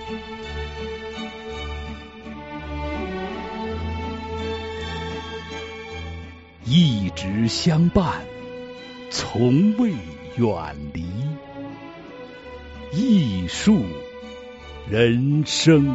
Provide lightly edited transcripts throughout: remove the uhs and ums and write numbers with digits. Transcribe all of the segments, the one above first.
一直相伴，从未远离。艺术人生。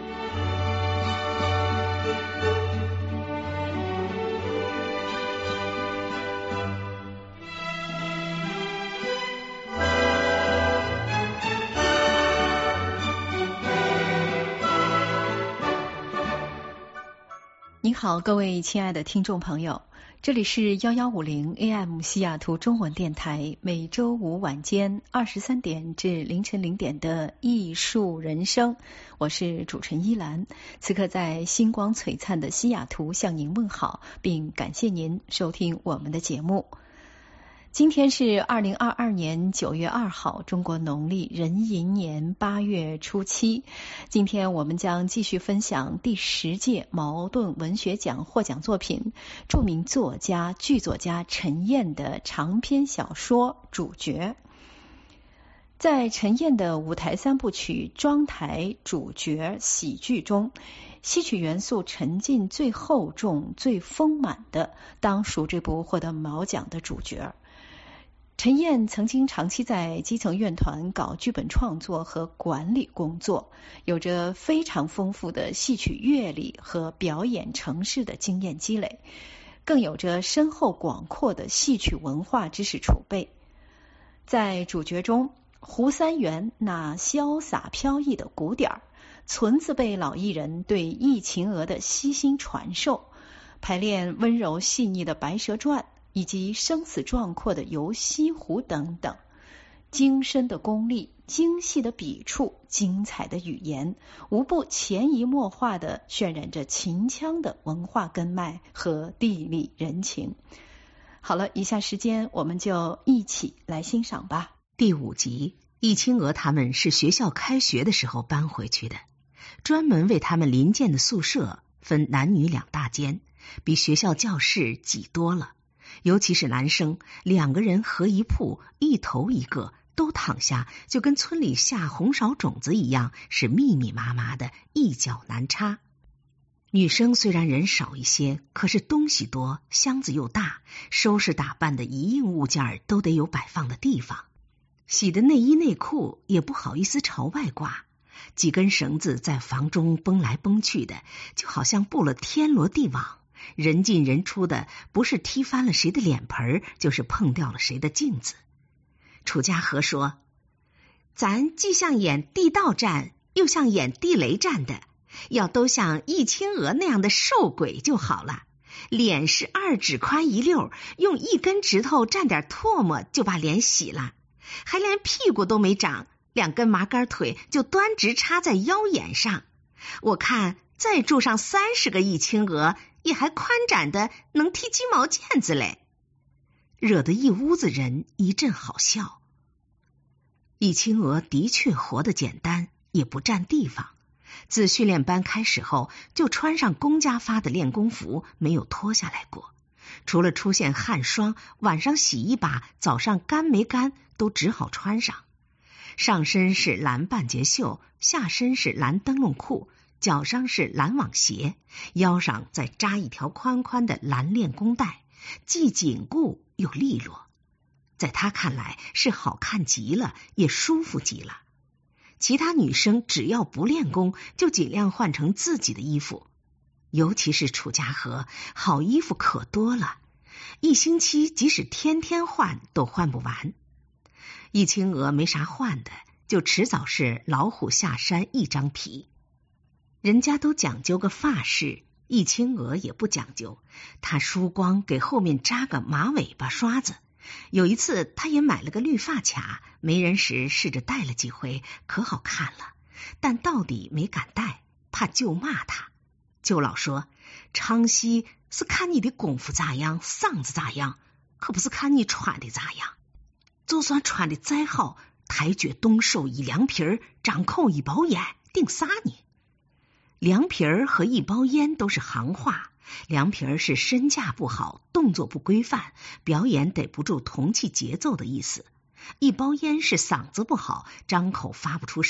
您好，各位亲爱的听众朋友，这里是1150 AM 西雅图中文电台，每周五晚间23点至凌晨0点的艺术人生，我是主持人依兰，此刻在星光璀璨的西雅图向您问好，并感谢您收听我们的节目。今天是2022年9月2号，中国农历壬寅年8月初7。今天我们将继续分享第10届茅盾文学奖获奖作品，著名作家、剧作家陈燕的长篇小说《主角》。在陈燕的舞台3部曲庄台主角喜剧中，戏曲元素沉浸最厚重、最丰满的，当属这部获得茅奖的主角。陈燕曾经长期在基层院团搞剧本创作和管理工作，有着非常丰富的戏曲阅历和表演程式的经验积累，更有着深厚广阔的戏曲文化知识储备。在主角中，胡三元那潇洒飘逸的鼓点，存字辈老艺人对忆秦娥的悉心传授，排练温柔细腻的白蛇传，以及生死壮阔的游西湖等等，精深的功力、精细的笔触、精彩的语言，无不潜移默化地渲染着秦腔的文化根脉和地理人情。好了，以下时间我们就一起来欣赏吧。 第5集，忆秦娥他们是学校开学的时候搬回去的，专门为他们临建的宿舍分男女2大间，比学校教室挤多了。尤其是男生，2个人合一铺，一头一个，都躺下，就跟村里下红苕种子一样，是密密麻麻的，一脚难插。女生虽然人少一些，可是东西多，箱子又大，收拾打扮的一应物件都得有摆放的地方。洗的内衣内裤也不好意思朝外挂，几根绳子在房中绷来绷去的，就好像布了天罗地网。人进人出的，不是踢翻了谁的脸盆，就是碰掉了谁的镜子。楚家和说，咱既像演地道战，又像演地雷战的，要都像忆秦娥那样的瘦鬼就好了。脸是2指宽1溜，用1根指头蘸点唾沫就把脸洗了，还连屁股都没长，2根麻杆腿就端直插在腰眼上。我看再住上30个忆秦娥，也还宽展的能踢鸡毛毽子嘞，惹得一屋子人一阵好笑。忆秦娥的确活得简单，也不占地方。自训练班开始后，就穿上公家发的练功服，没有脱下来过。除了出现汗霜，晚上洗一把，早上干没干都只好穿上。上身是蓝半截袖，下身是蓝灯笼裤，脚上是蓝网鞋，腰上再扎一条宽宽的蓝练功带，既紧固又利落。在他看来是好看极了，也舒服极了。其他女生只要不练功，就尽量换成自己的衣服，尤其是楚家和，好衣服可多了，一星期即使天天换都换不完。忆秦娥没啥换的，就迟早是老虎下山一张皮。人家都讲究个发饰，忆秦娥也不讲究，她梳光，给后面扎个马尾巴刷子。有一次她也买了个绿发卡，没人时试着戴了几回，可好看了，但到底没敢戴，怕舅骂她。舅老说，昌西是看你的功夫咋样，嗓子咋样，可不是看你穿的咋样。就算穿的再好，抬脚东手一凉皮儿，张口一包烟，顶啥呢？凉皮儿和一包烟都是行话，凉皮儿是身价不好，动作不规范，表演得不住同气节奏的意思。一包烟是嗓子不好，张口发不出声，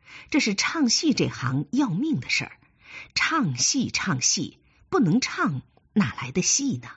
这是唱戏这行要命的事儿，唱戏不能唱，哪来的戏呢？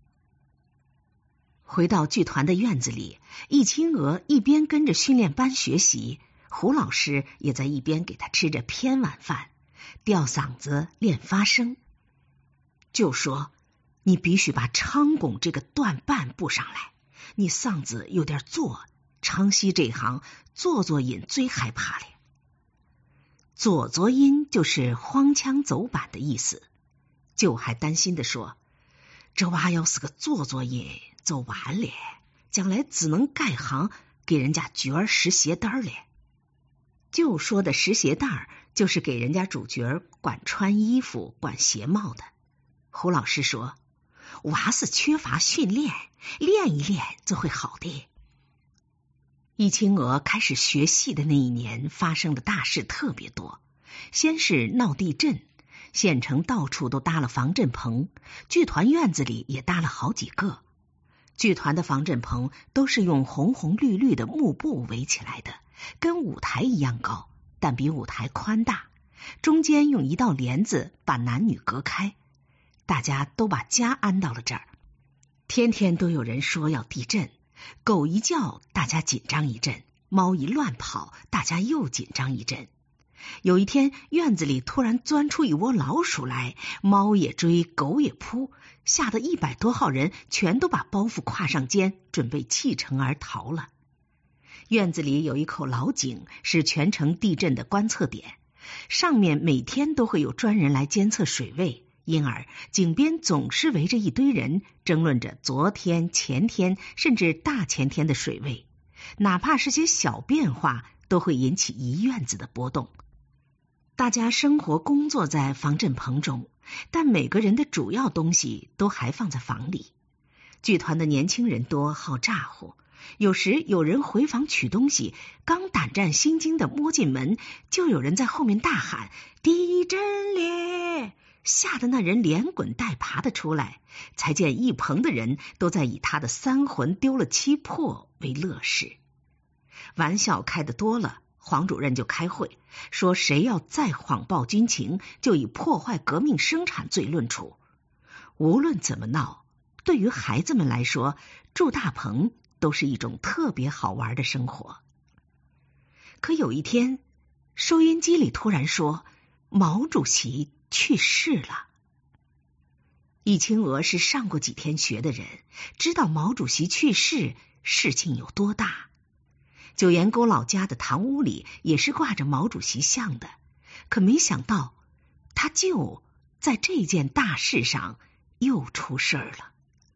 回到剧团的院子里，易清娥一边跟着训练班学习，胡老师也在一边给他吃着偏晚饭，吊嗓子练发声。就说你必须把唱功这个短板补上来，你嗓子有点作，唱戏这行做音最害怕了。做音就是荒腔走板的意思。就还担心地说，这娃要是个做音就完了，将来只能改行给人家角儿拾鞋带了。就说的拾鞋带就是给人家主角管穿衣服管鞋帽的。胡老师说，娃是缺乏训练，练一练就会好的。易清娥开始学戏的那一年，发生的大事特别多。先是闹地震，县城到处都搭了防震棚，剧团院子里也搭了好几个。剧团的防震棚都是用红红绿绿的幕布围起来的，跟舞台一样高，但比舞台宽大，中间用一道帘子把男女隔开。大家都把家安到了这儿，天天都有人说要地震，狗一叫大家紧张一阵，猫一乱跑大家又紧张一阵。有一天院子里突然钻出一窝老鼠来，猫也追狗也扑，吓得100多号人全都把包袱挎上肩，准备弃城而逃了。院子里有一口老井，是全城地震的观测点，上面每天都会有专人来监测水位，因而井边总是围着一堆人，争论着昨天、前天甚至大前天的水位，哪怕是些小变化都会引起一院子的波动。大家生活工作在防震棚中，但每个人的主要东西都还放在房里。剧团的年轻人多，好咋呼，有时有人回房取东西，刚胆战心惊的摸进门，就有人在后面大喊地震咧，吓得那人连滚带爬的出来，才见一棚的人都在以他的3魂丢了7魄为乐事。玩笑开得多了，黄主任就开会，说谁要再谎报军情，就以破坏革命生产罪论处。无论怎么闹，对于孩子们来说，住大棚都是一种特别好玩的生活。可有一天，收音机里突然说毛主席去世了。易清娥是上过几天学的人，知道毛主席去世事情有多大。九岩沟老家的堂屋里也是挂着毛主席像的，可没想到他就在这件大事上又出事了。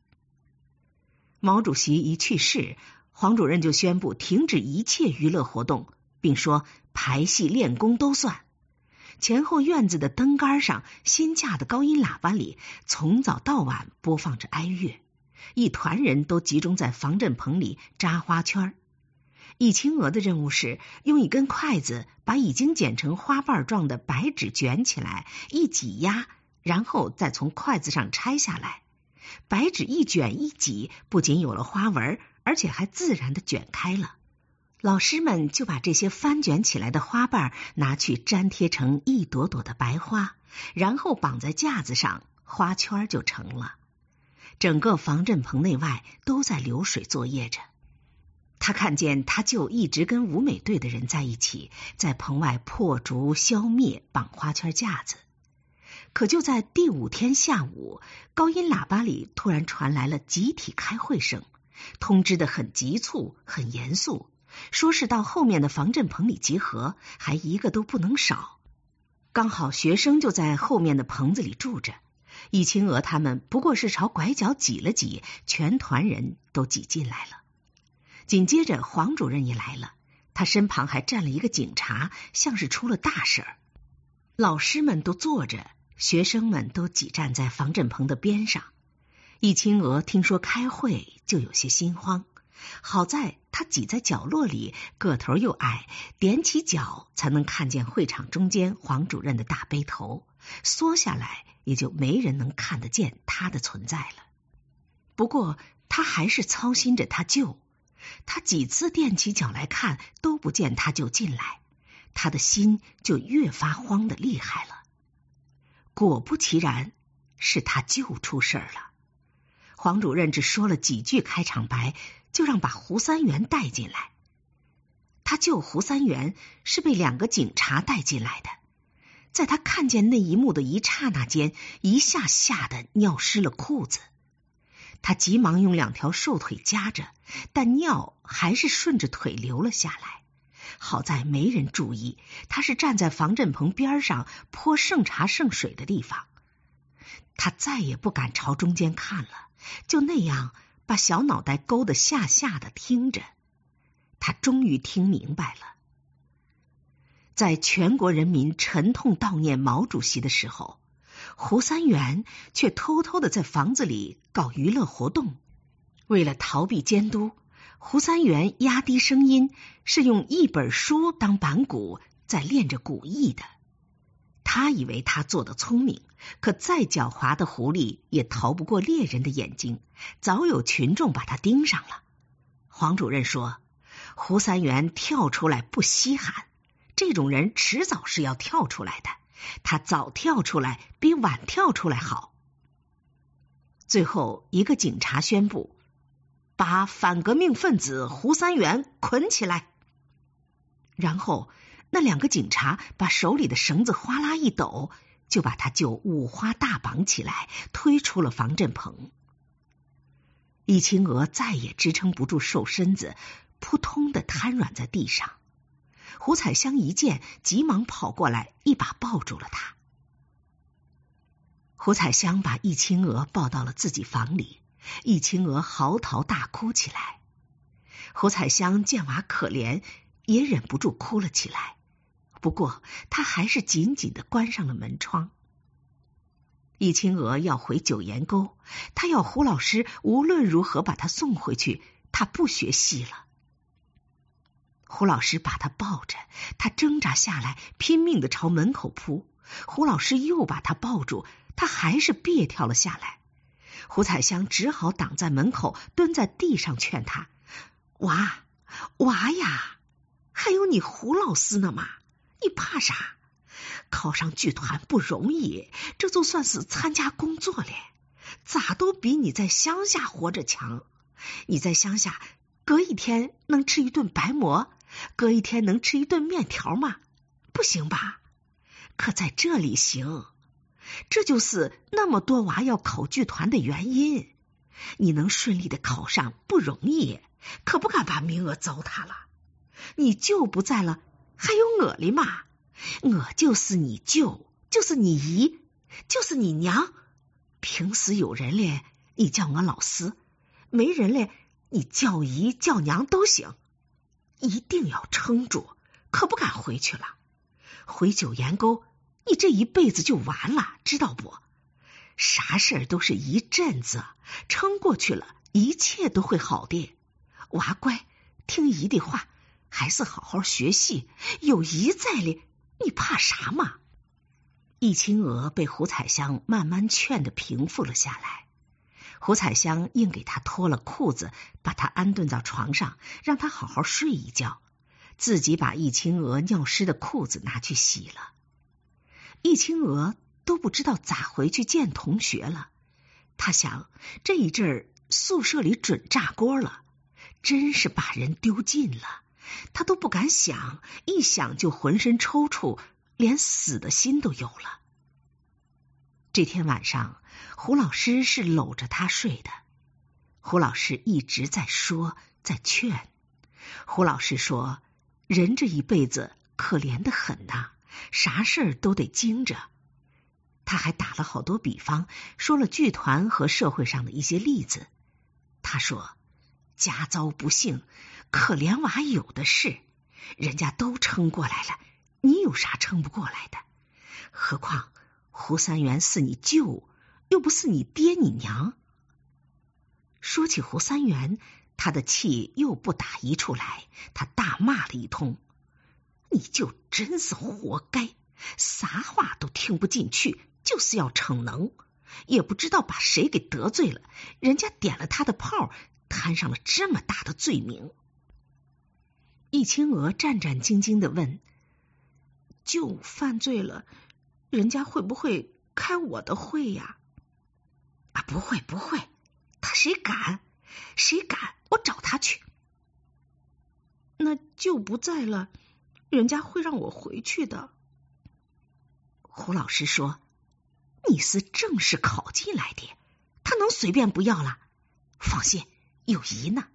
毛主席一去世，黄主任就宣布停止一切娱乐活动，并说排戏练功都算。前后院子的灯杆上，新架的高音喇叭里，从早到晚播放着哀乐，一团人都集中在防震棚里扎花圈。易清娥的任务是用一根筷子把已经剪成花瓣状的白纸卷起来，一挤压，然后再从筷子上拆下来。白纸一卷一挤，不仅有了花纹，而且还自然地卷开了。老师们就把这些翻卷起来的花瓣拿去粘贴成一朵朵的白花，然后绑在架子上，花圈就成了。整个防震棚内外都在流水作业着。他看见他就一直跟舞美队的人在一起，在棚外破竹消灭绑花圈架子。可就在第5天下午，高音喇叭里突然传来了集体开会声，通知得很急促很严肃，说是到后面的防震棚里集合，还一个都不能少。刚好学生就在后面的棚子里住着，易清娥他们不过是朝拐角挤了挤，全团人都挤进来了。紧接着黄主任也来了，他身旁还站了一个警察，像是出了大事儿。老师们都坐着，学生们都挤站在防震棚的边上。易清娥听说开会就有些心慌，好在他挤在角落里，个头又矮，踮起脚才能看见会场中间黄主任的大背头，缩下来也就没人能看得见他的存在了。不过他还是操心着他舅，他几次踮起脚来看都不见他舅进来， 他的心就越发慌得厉害了。果不其然，是他就出事了。黄主任只说了几句开场白，就让把胡三元带进来。他救胡三元是被2个警察带进来的。在他看见那一幕的一刹那间，一下吓得尿湿了裤子。他急忙用2条瘦腿夹着，但尿还是顺着腿流了下来。好在没人注意，他是站在防震棚边上泼剩茶剩水的地方。他再也不敢朝中间看了，就那样把小脑袋勾得下的听着。他终于听明白了。在全国人民沉痛悼念毛主席的时候，胡三元却偷偷的在房子里搞娱乐活动。为了逃避监督，胡三元压低声音，是用一本书当板鼓，在练着古艺的。他以为他做得聪明，可再狡猾的狐狸也逃不过猎人的眼睛，早有群众把他盯上了。黄主任说，胡三元跳出来不稀罕，这种人迟早是要跳出来的，他早跳出来比晚跳出来好。最后一个警察宣布，把反革命分子胡三元捆起来。然后那2个警察把手里的绳子哗啦一抖，就把他就五花大绑起来，推出了防震棚。易清娥再也支撑不住瘦身子，扑通的瘫软在地上。胡彩香一见，急忙跑过来，一把抱住了他。胡彩香把易清娥抱到了自己房里，易清娥嚎啕大哭起来。胡彩香见娃可怜，也忍不住哭了起来，不过她还是紧紧地关上了门窗。易清娥要回九岩沟，她要胡老师无论如何把她送回去，她不学戏了。胡老师把她抱着，她挣扎下来，拼命地朝门口扑。胡老师又把她抱住，她还是别跳了下来。胡彩香只好挡在门口，蹲在地上劝她：娃呀，还有你胡老师呢嘛，你怕啥？考上剧团不容易，这就算是参加工作了，咋都比你在乡下活着强。你在乡下隔一天能吃一顿白馍，隔一天能吃一顿面条吗？不行吧？可在这里行，这就是那么多娃要考剧团的原因。你能顺利的考上不容易，可不敢把名额糟蹋了。你舅不在了，还有我哩嘛，我就是你舅，就是你姨，就是你娘。平时有人嘞，你叫我老师；没人嘞，你叫姨叫娘都行。一定要撑住，可不敢回去了。回九岩沟，你这一辈子就完了，知道不？啥事儿都是一阵子，撑过去了，一切都会好的。娃乖，听姨的话，还是好好学习，有姨在哩，你怕啥嘛？易清娥被胡彩香慢慢劝得平复了下来。胡彩香硬给她脱了裤子，把她安顿到床上，让她好好睡一觉，自己把易清娥尿湿的裤子拿去洗了。易清娥都不知道咋回去见同学了。她想，这一阵儿宿舍里准炸锅了，真是把人丢尽了。她都不敢想，一想就浑身抽搐，连死的心都有了。这天晚上，胡老师是搂着她睡的。胡老师一直在说，在劝。胡老师说，人这一辈子可怜得很呐，啥事儿都得经着。他还打了好多比方，说了剧团和社会上的一些例子。他说，家遭不幸，可怜娃有的是，人家都撑过来了，你有啥撑不过来的？何况胡三元是你舅，又不是你爹你娘。说起胡三元，他的气又不打一处来，他大骂了一通。你就真是活该，啥话都听不进去，就是要逞能，也不知道把谁给得罪了，人家点了他的炮，摊上了这么大的罪名。易清娥战战兢兢地问， 舅犯罪了，人家会不会开我的会呀？不会，他谁敢？我找他去。那舅不在了，人家会让我回去的。胡老师说，你是正式考进来的，他能随便不要了？放心，有姨呢。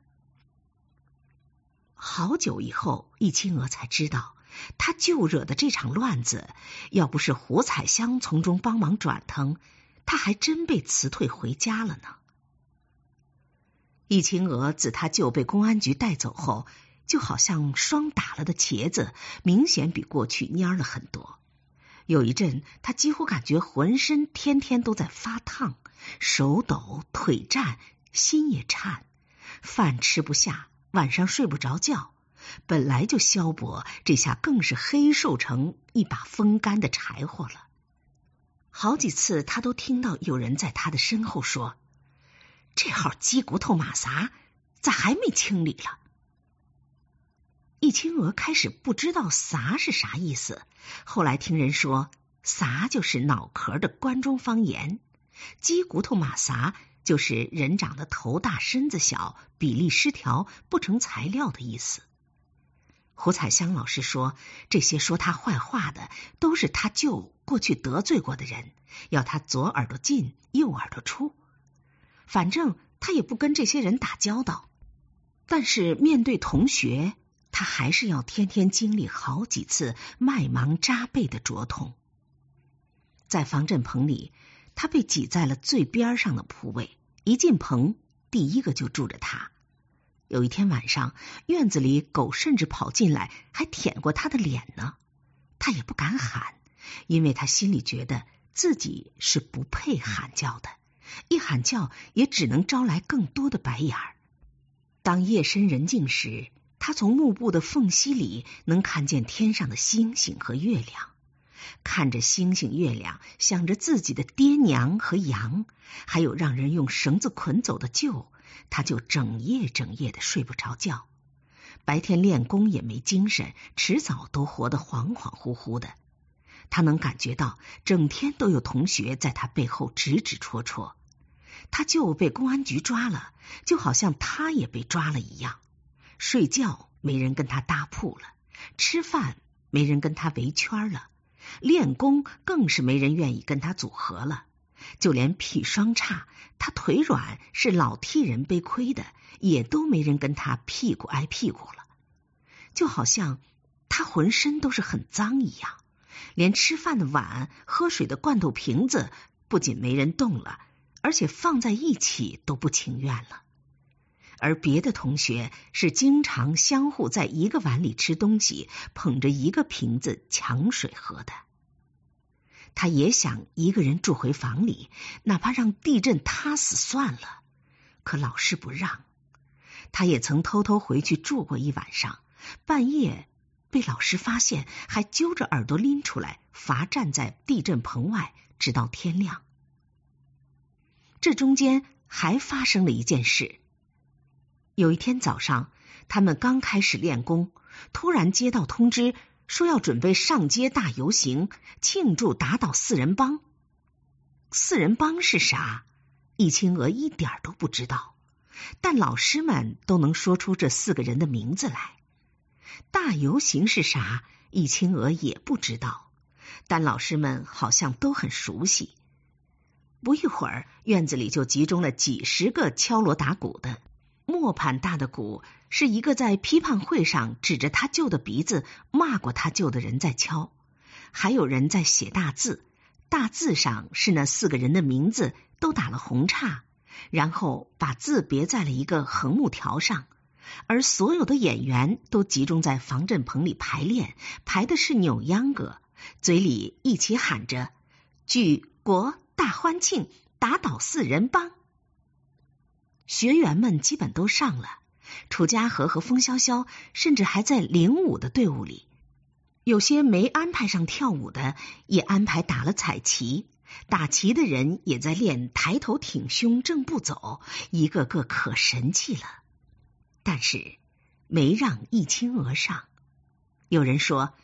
好久以后，易清娥才知道，他舅惹的这场乱子，要不是胡彩香从中帮忙转腾，他还真被辞退回家了呢。易清娥自他舅被公安局带走后，就好像霜打了的茄子，明显比过去蔫了很多。有一阵，他几乎感觉浑身天天都在发烫，手抖、腿颤，心也颤，饭吃不下，晚上睡不着觉，本来就消薄，这下更是黑瘦成一把风干的柴火了。好几次他都听到有人在他的身后说，这号鸡骨头马撒咋还没清理了？易清娥开始不知道撒是啥意思，后来听人说撒就是脑壳的关中方言，鸡骨头马撒就是人长得头大身子小，比例失调，不成材料的意思。胡彩香老师说，这些说他坏话的都是他舅过去得罪过的人，要他左耳朵进右耳朵出。反正他也不跟这些人打交道，但是面对同学，他还是要天天经历好几次麦芒扎背的灼痛。在防震棚里，他被挤在了最边上的铺位，一进棚，第一个就住着他。有一天晚上，院子里狗甚至跑进来，还舔过他的脸呢。他也不敢喊，因为他心里觉得自己是不配喊叫的，一喊叫也只能招来更多的白眼儿。当夜深人静时，他从幕布的缝隙里能看见天上的星星和月亮，看着星星月亮，想着自己的爹娘和羊，还有让人用绳子捆走的舅，他就整夜的睡不着觉。白天练功也没精神，迟早都活得恍恍惚惚的。他能感觉到整天都有同学在他背后指指戳戳。他舅被公安局抓了，就好像他也被抓了一样。睡觉没人跟他搭铺了，吃饭没人跟他围圈了，练功更是没人愿意跟他组合了。就连砒霜差，他腿软是老替人背亏的，也都没人跟他屁股挨屁股了。就好像他浑身都是很脏一样，连吃饭的碗、喝水的罐头瓶子不仅没人动了，而且放在一起都不情愿了。而别的同学是经常相互在一个碗里吃东西，捧着一个瓶子抢水喝的。他也想一个人住回房里，哪怕让地震塌死算了，可老师不让。他也曾偷偷回去住过一晚上，半夜被老师发现，还揪着耳朵拎出来，罚站在地震棚外，直到天亮。这中间还发生了一件事。有一天早上，他们刚开始练功，突然接到通知，说要准备上街大游行，庆祝打倒四人帮。四人帮是啥？易清娥一点都不知道，但老师们都能说出这4个人的名字来。大游行是啥？易清娥也不知道，但老师们好像都很熟悉。不一会儿，院子里就集中了几十个敲锣打鼓的。磨盘大的鼓是一个在批判会上指着他舅的鼻子骂过他舅的人在敲，还有人在写大字，大字上是那4个人的名字，都打了红叉，然后把字别在了一个横木条上。而所有的演员都集中在防震棚里排练，排的是扭秧歌，嘴里一起喊着举国大欢庆，打倒四人帮。学员们基本都上了，楚家和风潇潇甚至还在领舞的队伍里，有些没安排上跳舞的也安排打了彩旗，打旗的人也在练抬头挺胸正步走，一个个可神气了。但是没让易清娥上。有人说，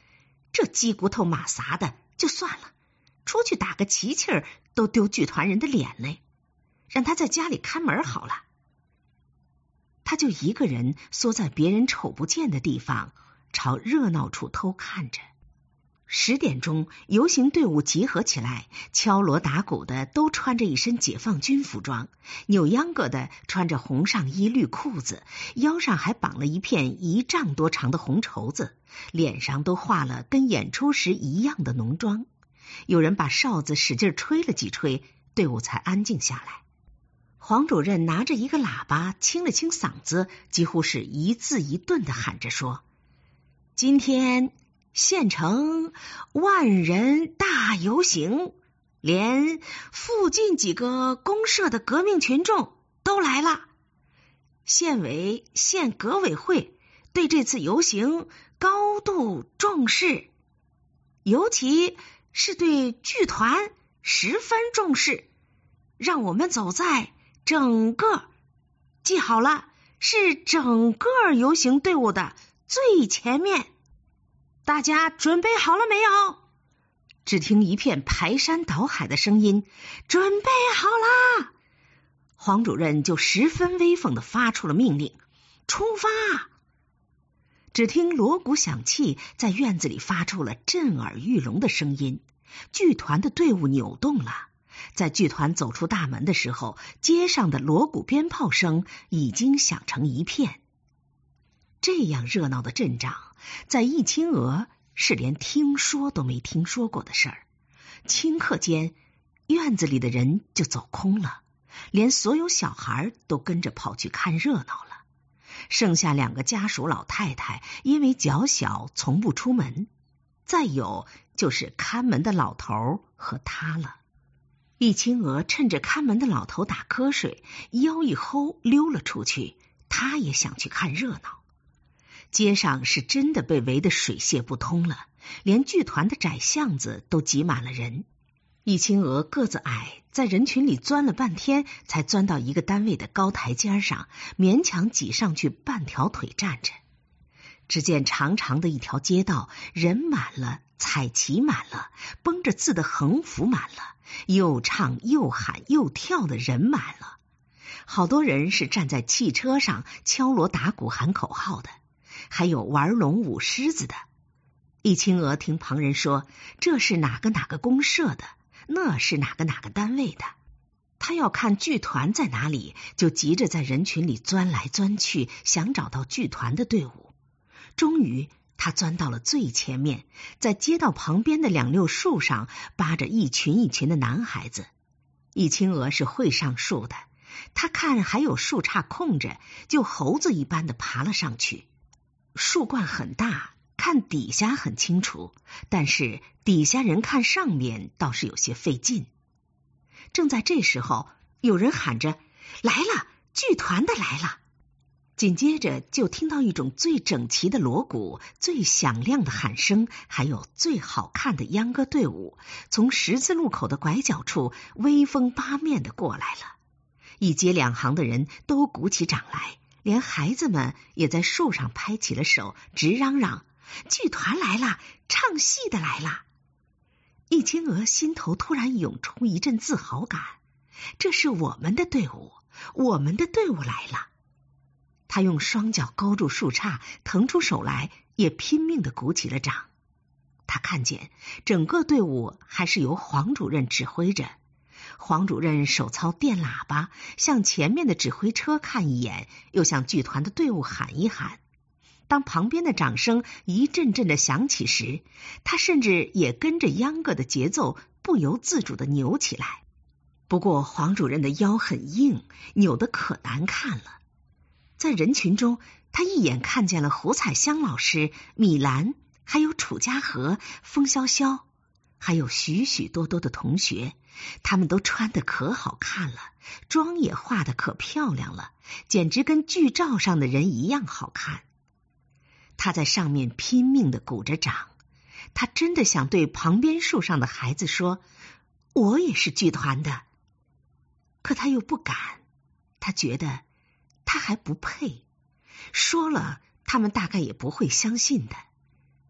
这鸡骨头马撒的就算了，出去打个旗气儿都丢剧团人的脸嘞，让他在家里看门好了。他就一个人缩在别人瞅不见的地方，朝热闹处偷看着。10点钟，游行队伍集合起来，敲锣打鼓的都穿着一身解放军服装，扭秧歌的穿着红上衣绿裤子，腰上还绑了一片1丈多长的红绸子，脸上都画了跟演出时一样的浓妆。有人把哨子使劲吹了几吹，队伍才安静下来。黄主任拿着一个喇叭清了清嗓子，几乎是一字一顿地喊着说：今天县城万人大游行，连附近几个公社的革命群众都来了。县委、县革委会对这次游行高度重视，尤其是对剧团十分重视，让我们走在整个，记好了，是整个游行队伍的最前面。大家准备好了没有？只听一片排山倒海的声音，准备好啦！黄主任就十分威风地发出了命令，出发！只听锣鼓响器在院子里发出了震耳欲聋的声音，剧团的队伍扭动了。在剧团走出大门的时候，街上的锣鼓鞭炮声已经响成一片。这样热闹的阵仗，在义清娥是连听说都没听说过的事儿。顷刻间，院子里的人就走空了，连所有小孩都跟着跑去看热闹了。剩下2个家属老太太，因为脚小从不出门，再有就是看门的老头和他了。义清娥趁着看门的老头打瞌睡，腰一齁溜了出去，他也想去看热闹。街上是真的被围得水泄不通了，连剧团的窄巷子都挤满了人。义清娥个子矮，在人群里钻了半天，才钻到一个单位的高台阶上，勉强挤上去半条腿站着。只见长长的一条街道，人满了，彩旗满了，绷着字的横幅满了，又唱又喊又跳的人满了。好多人是站在汽车上敲锣打鼓喊口号的，还有玩龙舞狮子的。义清娥听旁人说，这是哪个公社的，那是哪个单位的。他要看剧团在哪里，就急着在人群里钻来钻去，想找到剧团的队伍。终于他钻到了最前面，在街道旁边的2溜树上扒着一群一群的男孩子。义清娥是会上树的，他看还有树杈空着，就猴子一般的爬了上去。树冠很大，看底下很清楚，但是底下人看上面倒是有些费劲。正在这时候，有人喊着：来了，剧团的来了！紧接着就听到一种最整齐的锣鼓、最响亮的喊声，还有最好看的秧歌队伍，从十字路口的拐角处威风八面的过来了。一街2行的人都鼓起掌来，连孩子们也在树上拍起了手，直嚷嚷：剧团来了，唱戏的来了！义清娥心头突然涌出一阵自豪感，这是我们的队伍，我们的队伍来了。他用双脚勾住树杈，腾出手来，也拼命地鼓起了掌。他看见整个队伍还是由黄主任指挥着，黄主任手操电喇叭，向前面的指挥车看一眼，又向剧团的队伍喊一喊。当旁边的掌声一阵阵的响起时，他甚至也跟着秧歌的节奏不由自主地扭起来。不过黄主任的腰很硬，扭得可难看了。在人群中，他一眼看见了胡彩香老师、米兰，还有楚家和、风潇潇，还有许许多多的同学，他们都穿得可好看了，妆也化得可漂亮了，简直跟剧照上的人一样好看。他在上面拼命地鼓着掌，他真的想对旁边树上的孩子说，我也是剧团的，可他又不敢，他觉得他还不配，说了他们大概也不会相信的。他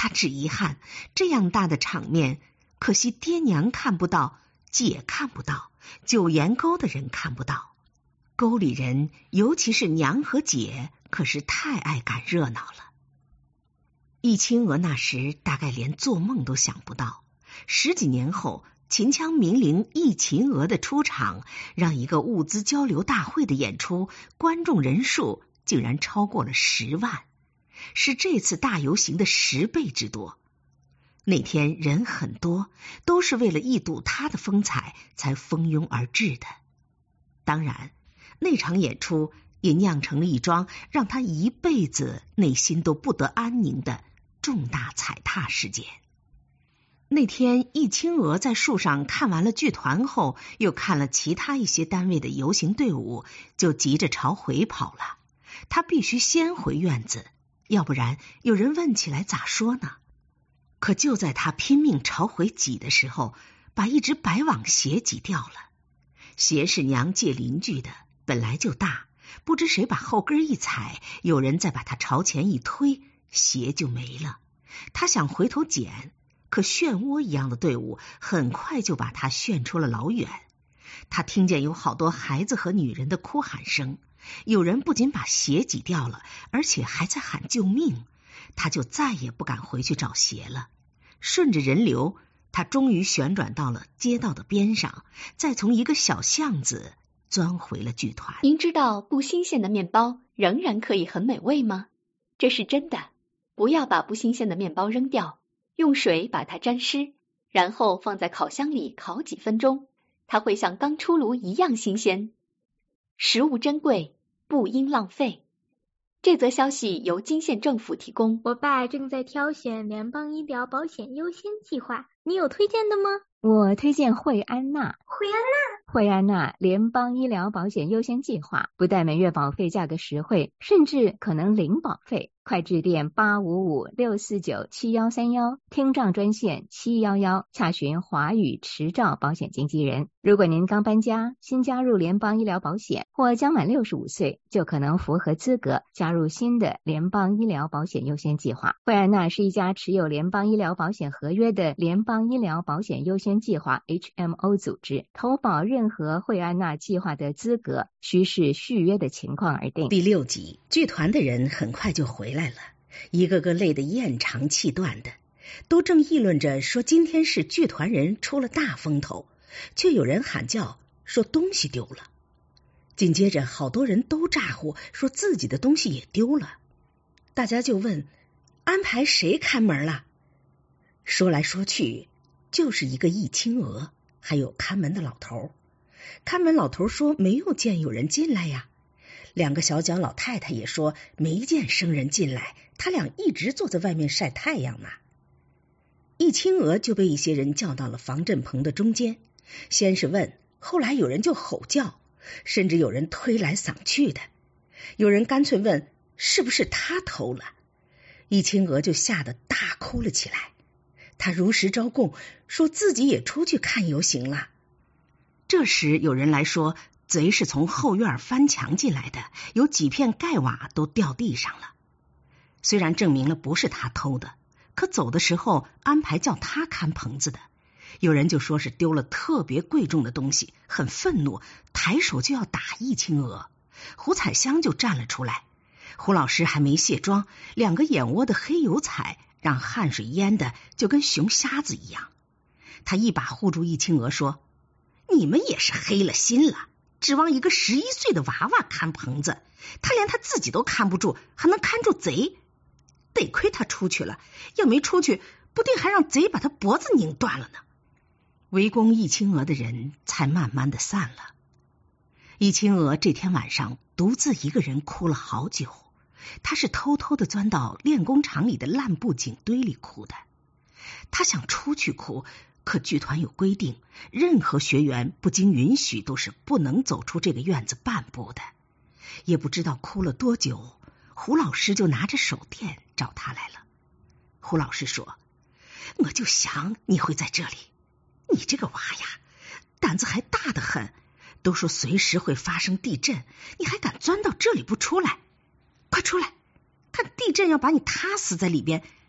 他只遗憾这样大的场面，可惜爹娘看不到，姐看不到，九岩沟的人看不到。沟里人，尤其是娘和姐，可是太爱赶热闹了。易清娥那时大概连做梦都想不到，10几年后，秦腔名伶易秦娥的出场，让一个物资交流大会的演出观众人数竟然超过了10万，是这次大游行的10倍之多。那天人很多，都是为了一睹他的风采才蜂拥而至的。当然，那场演出也酿成了一桩让他一辈子内心都不得安宁的重大踩踏事件。那天易清娥在树上看完了剧团后，又看了其他一些单位的游行队伍，就急着朝回跑了。他必须先回院子，要不然有人问起来咋说呢？可就在他拼命朝回挤的时候，把一只白网鞋挤掉了。鞋是娘借邻居的，本来就大，不知谁把后跟一踩，有人再把它朝前一推，鞋就没了。他想回头捡，可漩涡一样的队伍很快就把他旋出了老远。他听见有好多孩子和女人的哭喊声，有人不仅把鞋挤掉了，而且还在喊救命。他就再也不敢回去找鞋了。顺着人流，他终于旋转到了街道的边上，再从一个小巷子钻回了剧团。 您知道不新鲜的面包仍然可以很美味吗？这是真的。不要把不新鲜的面包扔掉，用水把它沾湿，然后放在烤箱里烤几分钟，它会像刚出炉一样新鲜。食物珍贵，不应浪费。这则消息由金县政府提供。 我爸正在挑选联邦医疗保险优先计划，你有推荐的吗？ 我推荐惠安娜。 惠安娜？ 惠安娜联邦医疗保险优先计划不但每月保费价格实惠，甚至可能零保费。快致电855-649-7131，听障专线711，洽询华语持照保险经纪人。如果您刚搬家，新加入联邦医疗保险，或将满65岁，就可能符合资格加入新的联邦医疗保险优先计划。惠安娜是一家持有联邦医疗保险合约的联邦医疗保险优先计划 HMO 组织，投保任何惠安娜计划的资格需视续约的情况而定。 第6集，剧团的人很快就回来了，一个个累得咽长气断的，都正议论着说今天是剧团人出了大风头，却有人喊叫说东西丢了。紧接着好多人都咋呼说自己的东西也丢了，大家就问安排谁看门了。说来说去就是一个易清娥，还有看门的老头。看门老头说没有见有人进来呀。2个小脚老太太也说没见生人进来，他俩一直坐在外面晒太阳嘛。易清娥就被一些人叫到了防震棚的中间，先是问，后来有人就吼叫，甚至有人推来搡去的，有人干脆问是不是他偷了。易清娥就吓得大哭了起来，他如实招供，说自己也出去看游行了。这时有人来说贼是从后院翻墙进来的，有几片盖瓦都掉地上了。虽然证明了不是他偷的，可走的时候安排叫他看棚子的，有人就说是丢了特别贵重的东西，很愤怒，抬手就要打易清娥。胡彩香就站了出来，胡老师还没卸妆，2个眼窝的黑油彩让汗水淹的就跟熊瞎子一样。他一把护住易清娥说，你们也是黑了心了，指望一个11岁的娃娃看棚子，他连他自己都看不住，还能看住贼？得亏他出去了，要没出去，不定还让贼把他脖子拧断了呢。围攻易清娥的人才慢慢的散了。易清娥这天晚上独自一个人哭了好久，她是偷偷的钻到练功场里的烂布井堆里哭的。她想出去哭，可剧团有规定，任何学员不经允许都是不能走出这个院子半步的。也不知道哭了多久，胡老师就拿着手电找他来了。胡老师说，我就想你会在这里，你这个娃呀，胆子还大得很，都说随时会发生地震，你还敢钻到这里不出来？快出来，看地震要把你塌死在里边，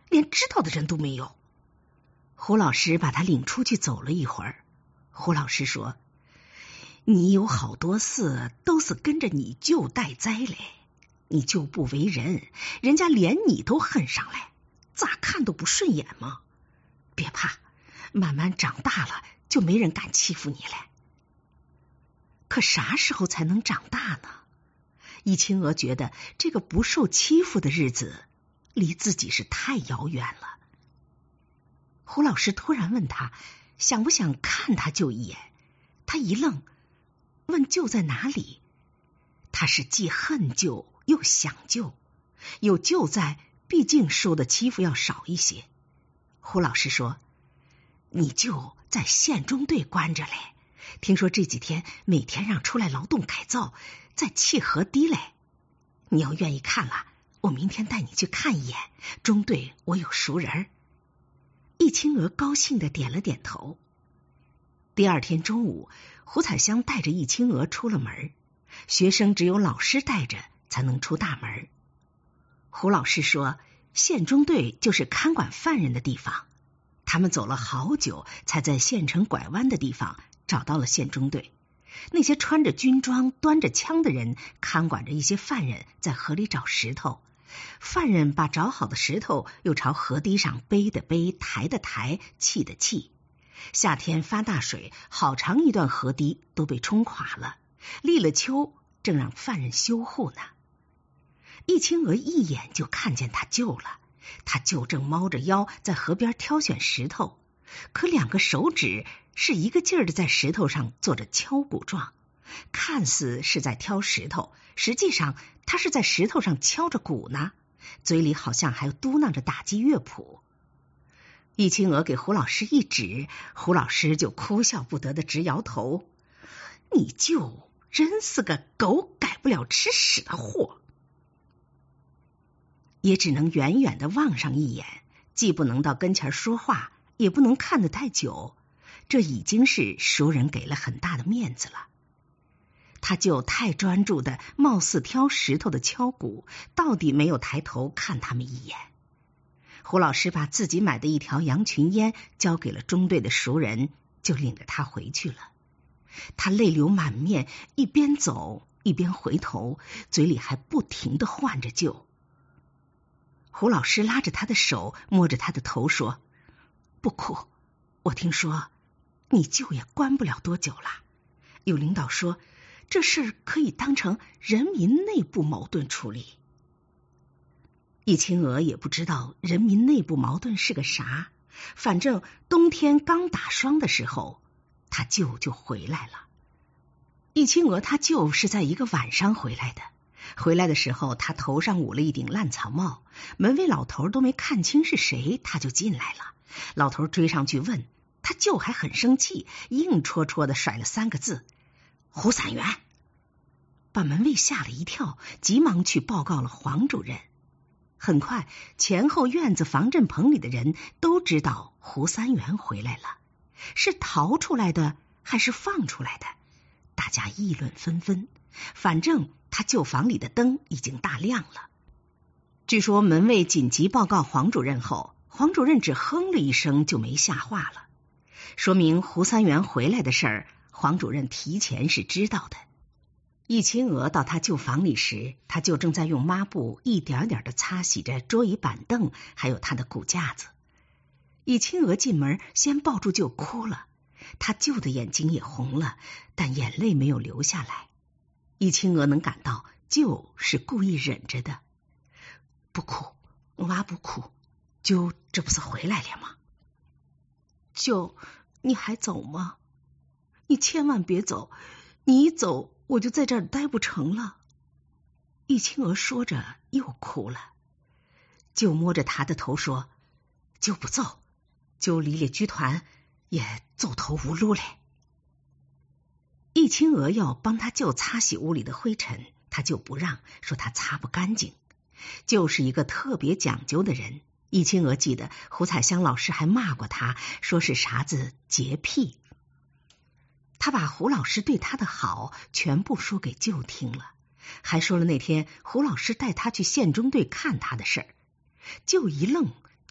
连知道的人都没有。胡老师把他领出去走了一会儿。胡老师说，你有好多事都是跟着你舅带灾嘞，你舅不为人，人家连你都恨上来，咋看都不顺眼嘛。别怕，慢慢长大了就没人敢欺负你了。可啥时候才能长大呢？易清娥觉得这个不受欺负的日子离自己是太遥远了。胡老师突然问他想不想看他舅一眼，他一愣，问舅在哪里。他是既恨舅又想舅，有舅在，毕竟受的欺负要少一些。胡老师说，你舅在县中队关着嘞，听说这几天每天让出来劳动改造，在契河堤嘞。你要愿意看了，我明天带你去看一眼，中队我有熟人。易清娥高兴地点了点头。第二天中午，胡彩香带着易清娥出了门，学生只有老师带着才能出大门。胡老师说，县中队就是看管犯人的地方，他们走了好久才在县城拐弯的地方找到了县中队。那些穿着军装端着枪的人看管着一些犯人在河里找石头，犯人把找好的石头又朝河堤上背的背，抬的抬，砌的砌。夏天发大水，好长一段河堤都被冲垮了，立了秋正让犯人修护呢。易清娥一眼就看见他舅了，他舅正猫着腰在河边挑选石头，可两个手指是一个劲儿的在石头上做着敲鼓状，看似是在挑石头，实际上他是在石头上敲着鼓呢，嘴里好像还嘟囔着打击乐谱。易清娥给胡老师一指，胡老师就哭笑不得的直摇头，你舅真是个狗改不了吃屎的货。也只能远远的望上一眼，既不能到跟前说话，也不能看得太久，这已经是熟人给了很大的面子了。他就太专注的貌似挑石头的敲鼓，到底没有抬头看他们一眼。胡老师把自己买的一条羊群烟交给了中队的熟人，就领着他回去了。他泪流满面，一边走一边回头，嘴里还不停的唤着舅。胡老师拉着他的手，摸着他的头说，不哭，我听说你舅也关不了多久了。有领导说这事可以当成人民内部矛盾处理。易清娥也不知道人民内部矛盾是个啥，反正冬天刚打霜的时候，他舅就回来了。易清娥他舅是在一个晚上回来的，回来的时候他头上捂了一顶烂草帽，门卫老头都没看清是谁，他就进来了。老头追上去问，他舅还很生气，硬戳戳的甩了3个字，胡散元，把门卫吓了一跳，急忙去报告了黄主任。很快，前后院子防震棚里的人都知道胡三元回来了，是逃出来的还是放出来的？大家议论纷纷，反正他旧房里的灯已经大亮了。据说门卫紧急报告黄主任后，黄主任只哼了一声就没下话了，说明胡三元回来的事儿，黄主任提前是知道的。易清娥到他旧房里时，他就正在用抹布一点点的擦洗着桌椅板凳，还有他的骨架子。易清娥进门先抱住舅哭了，他舅的眼睛也红了，但眼泪没有流下来。易清娥能感到舅是故意忍着的。不哭，妈不哭，舅这不是回来了吗？舅，你还走吗？你千万别走，你一走我就在这儿待不成了。易清娥说着又哭了。舅摸着他的头说，舅不走，舅离了剧团也走投无路嘞。易清娥要帮他舅擦洗屋里的灰尘，他舅不让，说他擦不干净。舅是一个特别讲究的人，易清娥记得胡彩香老师还骂过他，说是啥子洁癖。他把胡老师对他的好全部说给舅听了，还说了那天胡老师带他去县中队看他的事儿。舅一愣，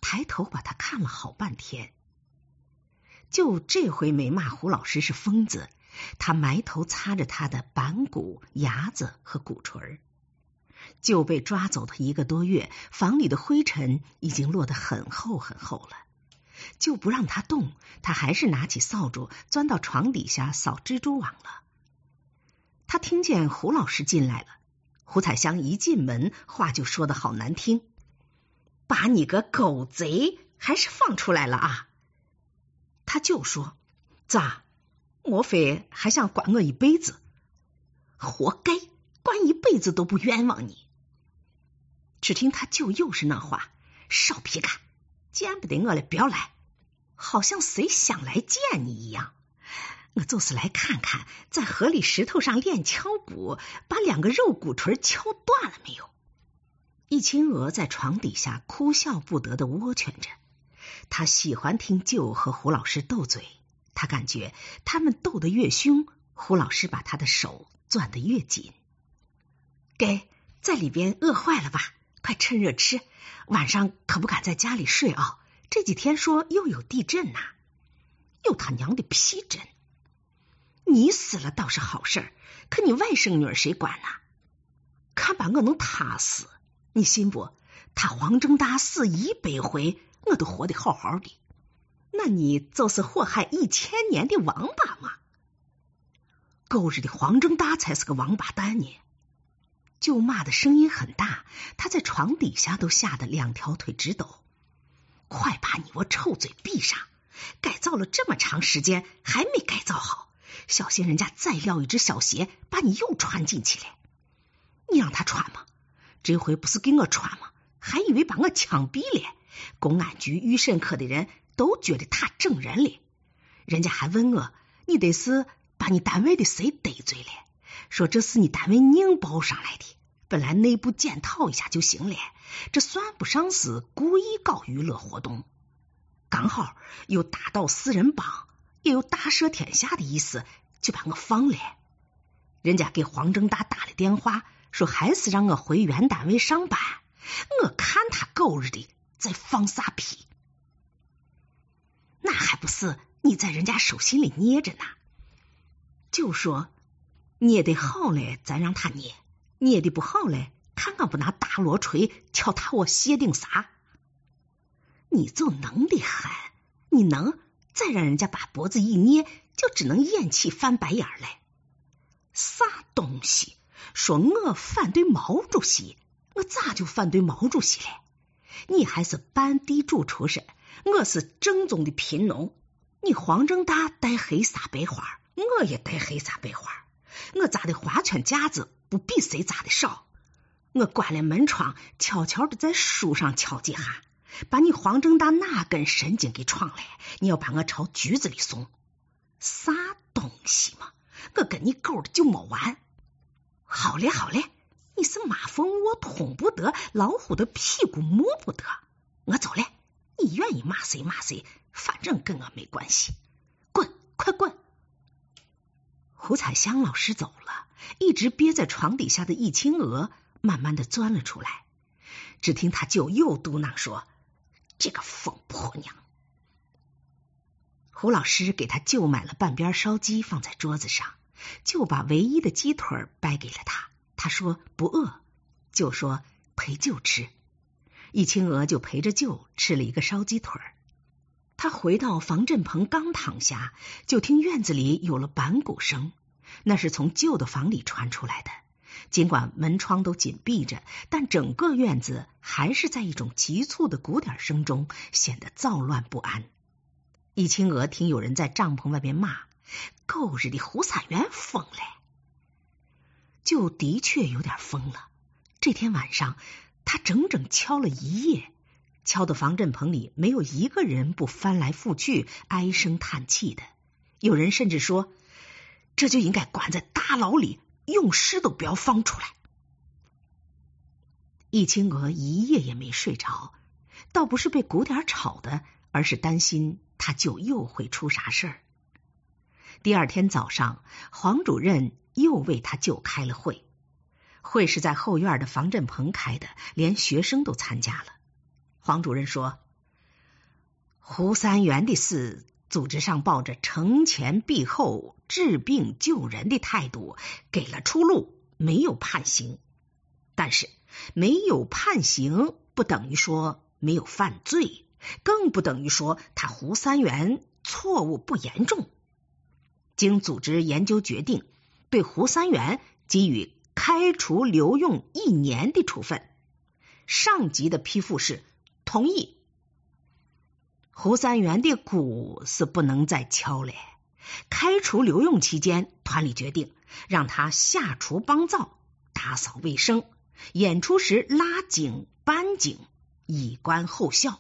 抬头把他看了好半天。就这回没骂胡老师是疯子，他埋头擦着他的板骨、牙子和鼓槌。就被抓走的1个多月，房里的灰尘已经落得很厚很厚了。就不让他动，他还是拿起扫帚钻到床底下扫蜘蛛网了。他听见胡老师进来了，胡彩香一进门，话就说得好难听：“把你个狗贼还是放出来了啊！”他就说：“咋，莫非还想关我一辈子？活该，关一辈子都不冤枉你。”只听他就又是那话：“少皮干，见不得我了不要来，好像谁想来见你一样。我就是来看看在河里石头上练敲鼓，把2个肉鼓槌敲断了没有。”易清娥在床底下哭笑不得的窝蜷着。他喜欢听舅和胡老师斗嘴，他感觉他们斗得越凶，胡老师把他的手攥得越紧。给，在里边饿坏了吧？快趁热吃，晚上可不敢在家里睡啊！这几天说又有地震呐。有他娘的屁震！你死了倒是好事，可你外甥女儿谁管呢？看把我能踏死！你信不？他黄正大死100回，我都活得好好的。那你就是祸害1000年的王八嘛！狗日的黄正大才是个王八蛋呢！舅骂的声音很大，他在床底下都吓得2条腿直抖。快把你我臭嘴闭上！改造了这么长时间还没改造好，小心人家再撂一只小鞋把你又穿进去了。你让他穿吗？这回不是给我穿吗？还以为把我枪毙了。公安局预审科的人都觉得他整人了，人家还问我，你得是把你单位的谁得罪了，说这是你单位拧包上来的，本来内部检讨一下就行了，这算不上是故意搞娱乐活动。刚好有打倒4人帮，也有大赦天下的意思，就把我放了。人家给黄正大打了电话，说还是让我回原单位上班，我看他狗日的在放啥屁。那还不是你在人家手心里捏着呢？就说捏得好嘞，咱让他捏；捏得不好嘞，看看不拿大锣锤敲他我鞋顶啥。你就能的很，你能再让人家把脖子一捏，就只能咽气翻白眼嘞。啥东西？说我反对毛主席，我咋就反对毛主席嘞？你还是半地主出身，我是正宗的贫农。你黄正大戴黑纱白花，我也戴黑纱白花，我扎的花圈夹子不比谁扎的少。我关了门窗，悄悄的在书上敲几下，把你黄正大那根神经给撞了，你要把我朝局子里送。啥东西嘛，我跟你狗的就没完。好嘞好嘞，你是马蜂窝捅不得，老虎的屁股摸不得。我走嘞，你愿意骂谁骂谁，反正跟我没关系。滚，快滚！胡彩香老师走了，一直憋在床底下的易清娥慢慢的钻了出来。只听他舅又嘟囔说：“这个疯婆娘！”胡老师给他舅买了半边烧鸡放在桌子上，就把唯一的鸡腿掰给了他。他说不饿，就说陪舅吃。易清娥就陪着舅吃了一个烧鸡腿。他回到防震棚刚躺下，就听院子里有了板鼓声，那是从舅的房里传出来的。尽管门窗都紧闭着，但整个院子还是在一种急促的鼓点声中显得躁乱不安。易清娥听有人在帐篷外面骂：“狗日的胡撒园疯了！”就的确有点疯了。这天晚上他整整敲了一夜，敲的防震棚里没有一个人不翻来覆去唉声叹气的。有人甚至说，这就应该关在大牢里，用尸都不要放出来。易清娥一夜也没睡着，倒不是被鼓点吵的，而是担心他舅又会出啥事儿。第二天早上，黄主任又为他舅开了会。会是在后院的防震棚开的，连学生都参加了。黄主任说：“ 胡三元的死，组织上抱着惩前毖后、治病救人的态度，给了出路，没有判刑。但是没有判刑不等于说没有犯罪，更不等于说他胡三元错误不严重。经组织研究决定，对胡三元给予开除留用1年的处分。上级的批复是同意。胡三元的鼓是不能再敲了。开除留用期间，团里决定让他下厨帮灶、打扫卫生，演出时拉警、扳警，以观后效。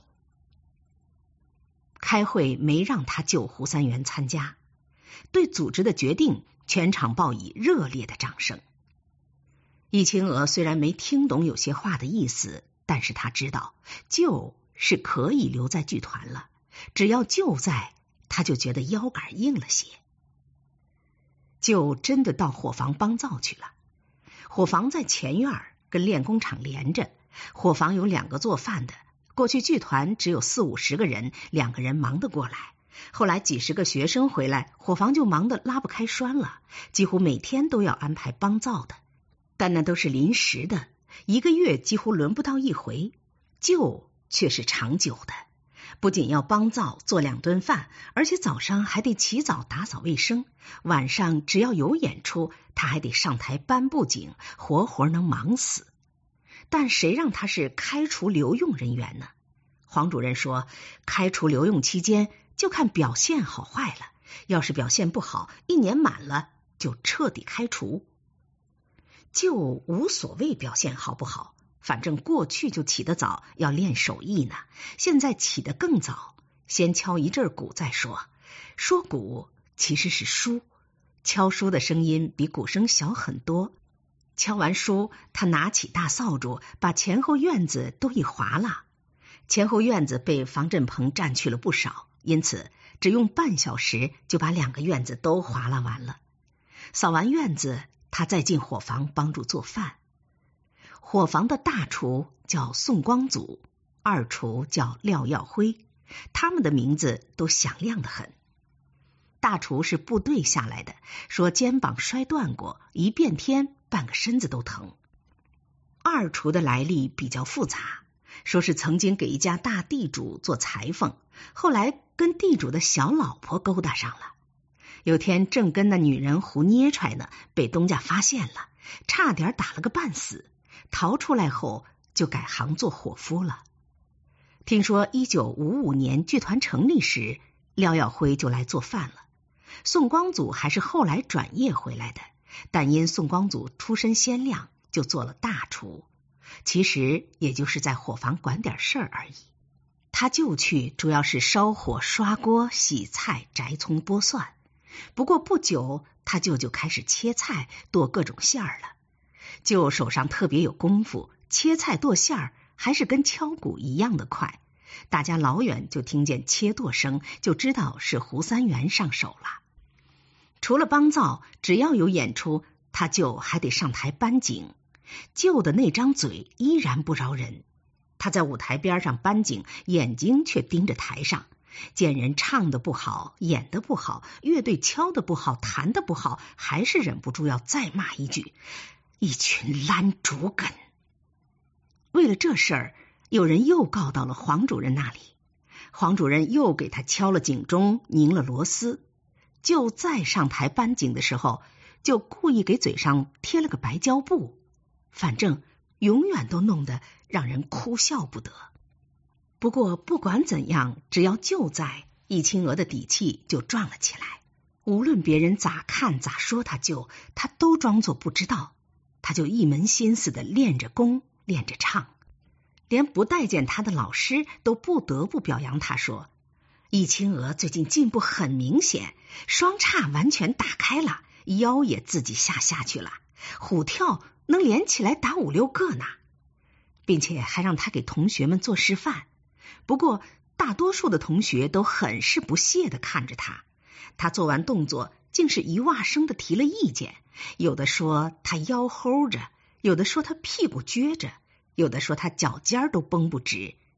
开会没让他救胡三元参加，对组织的决定，全场报以热烈的掌声。易清娥虽然没听懂有些话的意思，但是他知道救是可以留在剧团了，只要救在，他就觉得腰杆硬了些。救真的到伙房帮灶去了。伙房在前院，跟练工厂连着，伙房有2个做饭的。过去剧团只有40-50个人，2个人忙得过来。后来几十个学生回来，伙房就忙得拉不开栓了，几乎每天都要安排帮灶的。但那都是临时的，1个月几乎轮不到1回。救却是长久的，不仅要帮灶做2顿饭，而且早上还得起早打扫卫生，晚上只要有演出，他还得上台搬布景，活活能忙死。但谁让他是开除留用人员呢？黄主任说，开除留用期间就看表现好坏了，要是表现不好，1年满了就彻底开除。就无所谓表现好不好，反正过去就起得早，要练手艺呢，现在起得更早，先敲一阵鼓再说。说鼓其实是书，敲书的声音比鼓声小很多。敲完书，他拿起大扫帚，把前后院子都一划了。前后院子被防震棚占去了不少，因此只用半小时就把2个院子都划拉完了。扫完院子，他再进伙房帮助做饭。伙房的大厨叫宋光祖，2厨叫廖耀辉，他们的名字都响亮得很。大厨是部队下来的，说肩膀摔断过，一变天半个身子都疼。2厨的来历比较复杂，说是曾经给一家大地主做裁缝，后来跟地主的小老婆勾搭上了。有天正跟那女人胡捏揣呢，被东家发现了，差点打了个半死。逃出来后就改行做伙夫了。听说1955年剧团成立时，廖耀辉就来做饭了。宋光祖还是后来转业回来的，但因宋光祖出身鲜亮，就做了大厨，其实也就是在伙房管点事儿而已。他就去主要是烧火、刷锅、洗菜、摘葱、剥蒜。不过不久，他舅舅开始切菜、剁各种馅儿了。舅手上特别有功夫，切菜剁馅儿还是跟敲鼓一样的快。大家老远就听见切剁声，就知道是胡三元上手了。除了帮灶，只要有演出，他舅还得上台搬景。舅的那张嘴依然不饶人，他在舞台边上搬景，眼睛却盯着台上，见人唱得不好，演得不好，乐队敲得不好，弹得不好，还是忍不住要再骂一句：一群烂竹根。为了这事儿，有人又告到了黄主任那里，黄主任又给他敲了警钟，拧了螺丝。就再上台搬景的时候，就故意给嘴上贴了个白胶布，反正永远都弄得让人哭笑不得。不过不管怎样，只要就在，易清娥的底气就壮了起来。无论别人咋看咋说他舅，他都装作不知道，他就一门心思的练着功，练着唱。连不待见他的老师都不得不表扬他，说易清娥最近进步很明显，双叉完全打开了，腰也自己下去了，虎跳能连起来打5-6个呢，并且还让他给同学们做示范。不过大多数的同学都很是不屑地看着他，他做完动作竟是一哇声地提了意见，有的说他腰齁着，有的说他屁股撅着，有的说他脚尖都绷不直。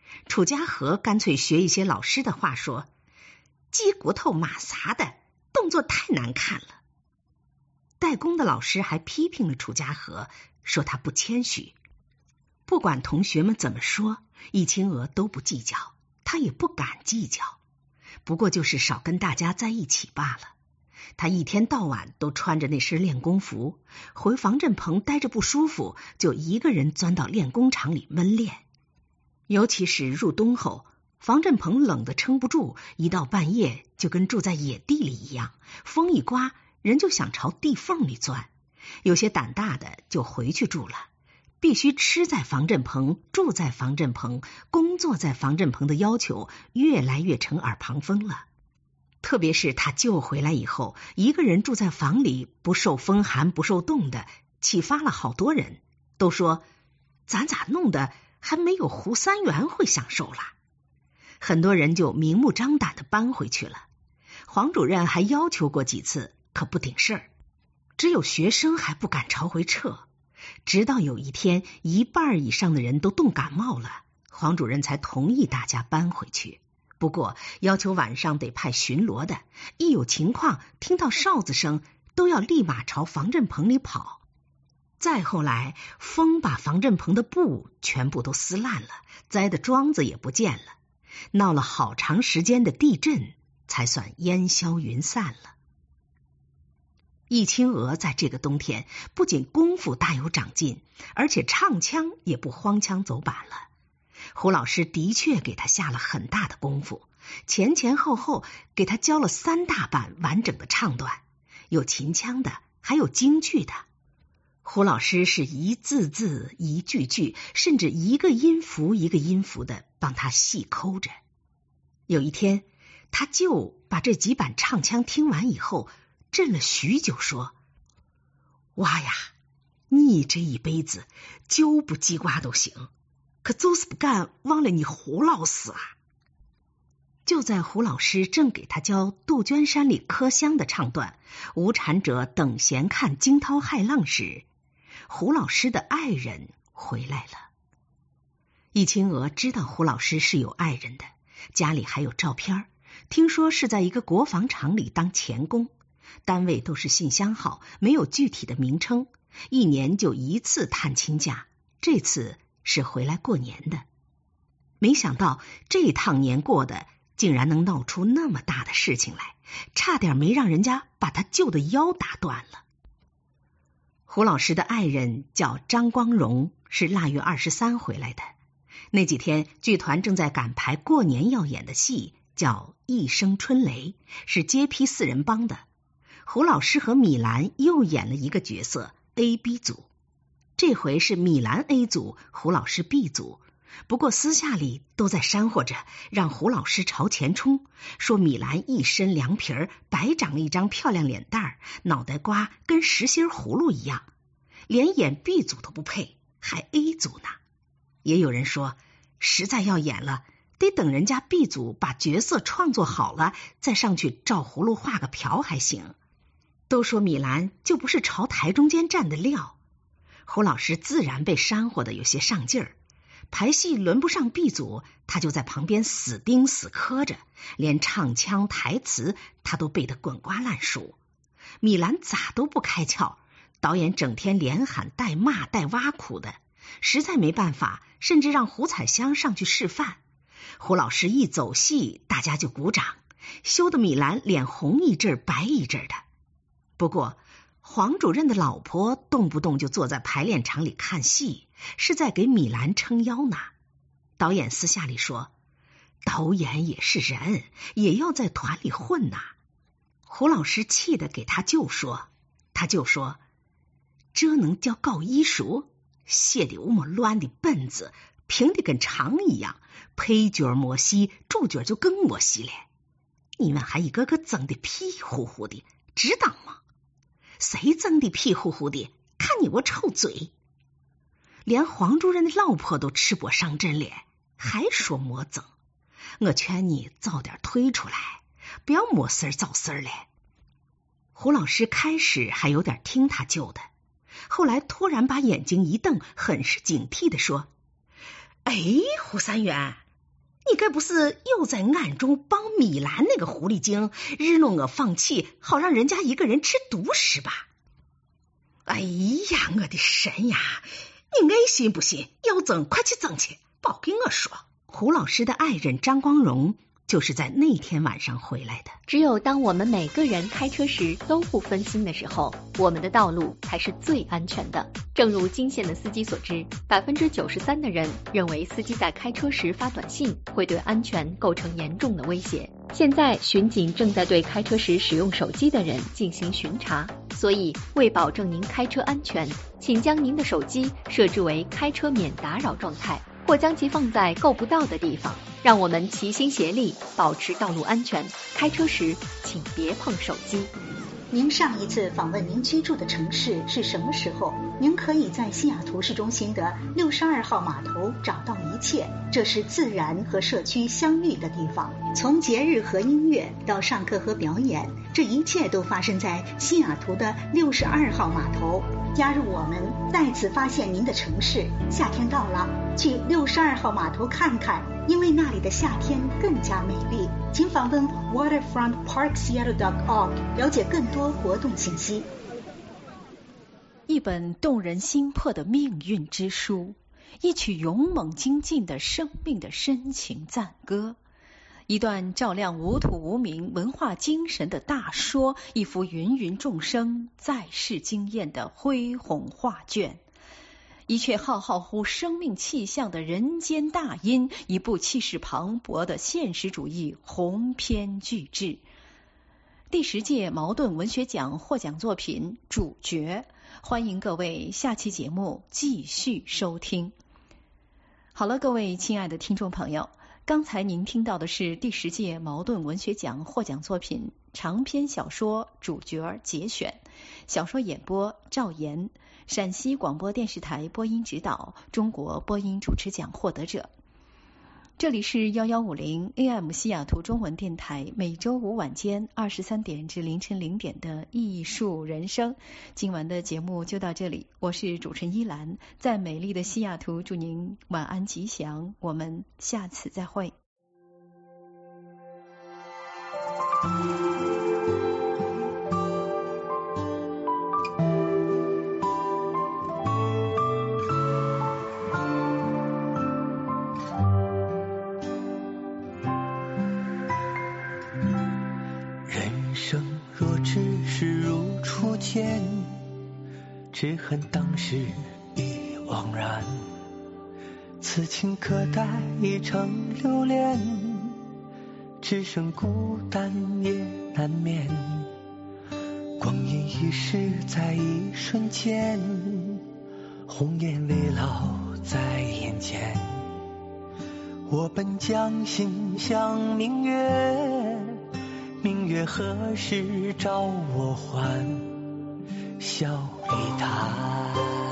楚家河干脆学一些老师的话说，鸡骨头马啥的，动作太难看了。代工的老师还批评了楚家河，说他不谦虚。不管同学们怎么说，易清娥都不计较，他也不敢计较，不过就是少跟大家在一起罢了。他一天到晚都穿着那身练功服，回防震棚待着不舒服，就一个人钻到练功场里闷练。尤其是入冬后，防震棚冷得撑不住，一到半夜就跟住在野地里一样，风一刮，人就想朝地缝里钻。有些胆大的就回去住了，必须吃在防震棚，住在防震棚，工作在防震棚的要求越来越成耳旁风了。特别是他救回来以后，一个人住在房里，不受风寒不受冻的，启发了好多人，都说咱咋弄的还没有胡三元会享受了。很多人就明目张胆的搬回去了。黄主任还要求过几次，可不顶事儿，只有学生还不敢朝回撤。直到有一天1半以上的人都冻感冒了，黄主任才同意大家搬回去。不过要求晚上得派巡逻的，一有情况听到哨子声都要立马朝防震棚里跑。再后来风把防震棚的布全部都撕烂了，栽的桩子也不见了，闹了好长时间的地震才算烟消云散了。易清娥在这个冬天不仅功夫大有长进，而且唱腔也不荒腔走板了。胡老师的确给他下了很大的功夫，前前后后给他教了3大版完整的唱段，有秦腔的，还有京剧的。胡老师是一字字一句句，甚至一个音符一个音符的帮他细抠着。有一天他就把这几版唱腔听完以后，震了许久，说：哇呀，你这一辈子9部鸡瓜都行，可就是不敢忘了你胡老师啊。就在胡老师正给他教杜鹃山里柯香的唱段无产者等闲看惊涛骇浪时，胡老师的爱人回来了。易清娥知道胡老师是有爱人的，家里还有照片，听说是在一个国防厂里当钳工，单位都是信箱号，没有具体的名称，1年就1次探亲假，这次是回来过年的。没想到这趟年过的竟然能闹出那么大的事情来，差点没让人家把他救的腰打断了。胡老师的爱人叫张光荣，是腊月23回来的。那几天剧团正在赶排过年要演的戏，叫《一声春雷》，是接批4人帮的。胡老师和米兰又演了一个角色 A、B 组，这回是米兰 A 组，胡老师 B 组。不过私下里都在煽和着，让胡老师朝前冲，说米兰一身凉皮儿，白长了一张漂亮脸蛋儿，脑袋瓜跟实心葫芦一样，连演 B 组都不配，还 A 组呢。也有人说，实在要演了，得等人家 B 组把角色创作好了，再上去照葫芦画个瓢还行。都说米兰就不是朝台中间站的料，胡老师自然被煽和的有些上劲儿。排戏轮不上 B 组，他就在旁边死盯死磕着，连唱腔台词他都背得滚瓜烂熟。米兰咋都不开窍，导演整天连喊带骂带挖苦的，实在没办法，甚至让胡彩香上去示范。胡老师一走戏，大家就鼓掌，羞得米兰脸红一阵白一阵的。不过黄主任的老婆动不动就坐在排练场里看戏，是在给米兰撑腰呢。导演私下里说，导演也是人，也要在团里混呐。胡老师气得给他舅说，这能叫搞艺术？写的我们乱的本子平的跟肠一样，配角没戏，主角就更没戏了。你们还一个个整的屁乎乎的，知道吗？谁整的屁乎乎的？看你我臭嘴！连黄主任的老婆都吃不上阵了，还说没整？我劝你早点退出来，不要没事找事了。胡老师开始还有点听他舅的，后来突然把眼睛一瞪，很是警惕地说：哎，胡三元， 你该不是又在暗中帮米兰那个狐狸精日弄我放弃，好让人家一个人吃独食吧？哎呀，我的神呀！你爱信不信？要争快去争去，别跟我说。胡老师的爱人张光荣就是在那天晚上回来的。 只有当我们每个人开车时都不分心的时候，我们的道路才是最安全的。正如金县的司机所知，93%的人认为司机在开车时发短信会对安全构成严重的威胁。现在巡警正在对开车时使用手机的人进行巡查，所以为保证您开车安全，请将您的手机设置为开车免打扰状态，或将其放在够不到的地方。让我们齐心协力保持道路安全，开车时请别碰手机。 您上一次访问您居住的城市是什么时候？您可以在西雅图市中心的62号码头找到一切，这是自然和社区相遇的地方。从节日和音乐到上课和表演，这一切都发生在西雅图的62号码头。加入我们，再次发现您的城市。夏天到了，去62号码头看看，因为那里的夏天更加美丽。请访问 waterfrontparkseattle.org 了解更多活动信息。 一本动人心魄的命运之书，一曲勇猛精进的生命的深情赞歌，一段照亮无土无名文化精神的大说，一幅芸芸众生在世经验的恢宏画卷，一阙浩浩乎生命气象的人间大音，一部气势磅礴的现实主义鸿篇巨制。第10届茅盾文学奖获奖作品《主角》，欢迎各位下期节目继续收听。好了，各位亲爱的听众朋友，刚才您听到的是第10届茅盾文学奖获奖作品长篇小说《主角》节选，小说演播赵岩，陕西广播电视台播音指导，中国播音主持奖获得者。这里是1150 AM 西雅图中文电台，每周五晚间23点至凌晨0点的艺术人生。今晚的节目就到这里，我是主持人依兰，在美丽的西雅图祝您晚安吉祥，我们下次再会。 只恨当时已惘然，此情可待已成流连，只剩孤单也难眠。光阴易逝，在一瞬间，红颜未老在眼前。我本将心向明月，明月何时照我还？笑里谈。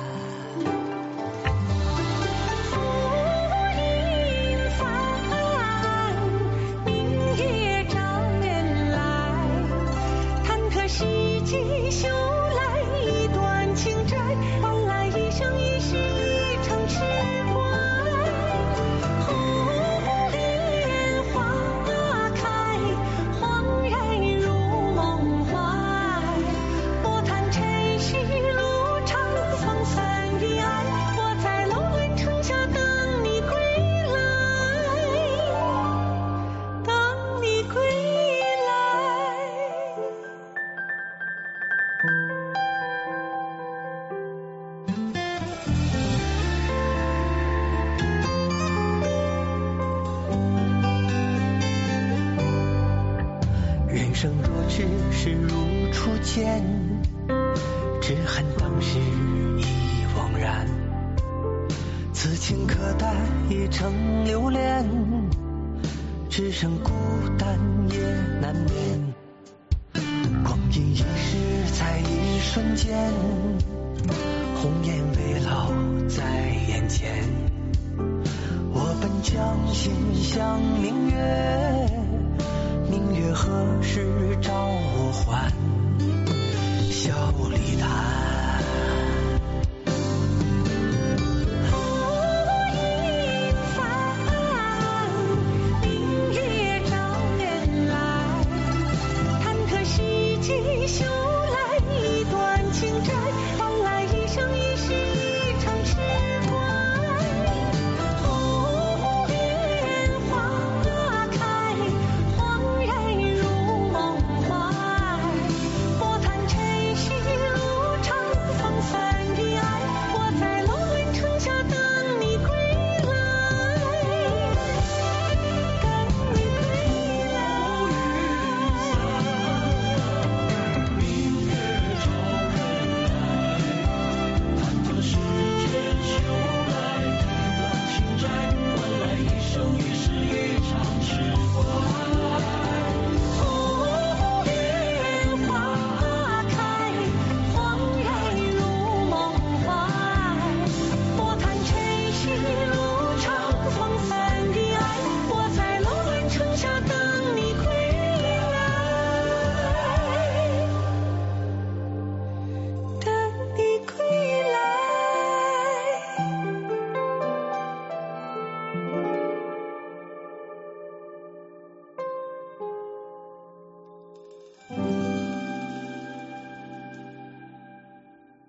人生若只是如初见，只恨当时已惘然。此情可待已成流连，只剩孤单也难眠。光阴易逝，在一瞬间，红颜未老在眼前。我本将心向明月，明月何时照我还？笑里谈。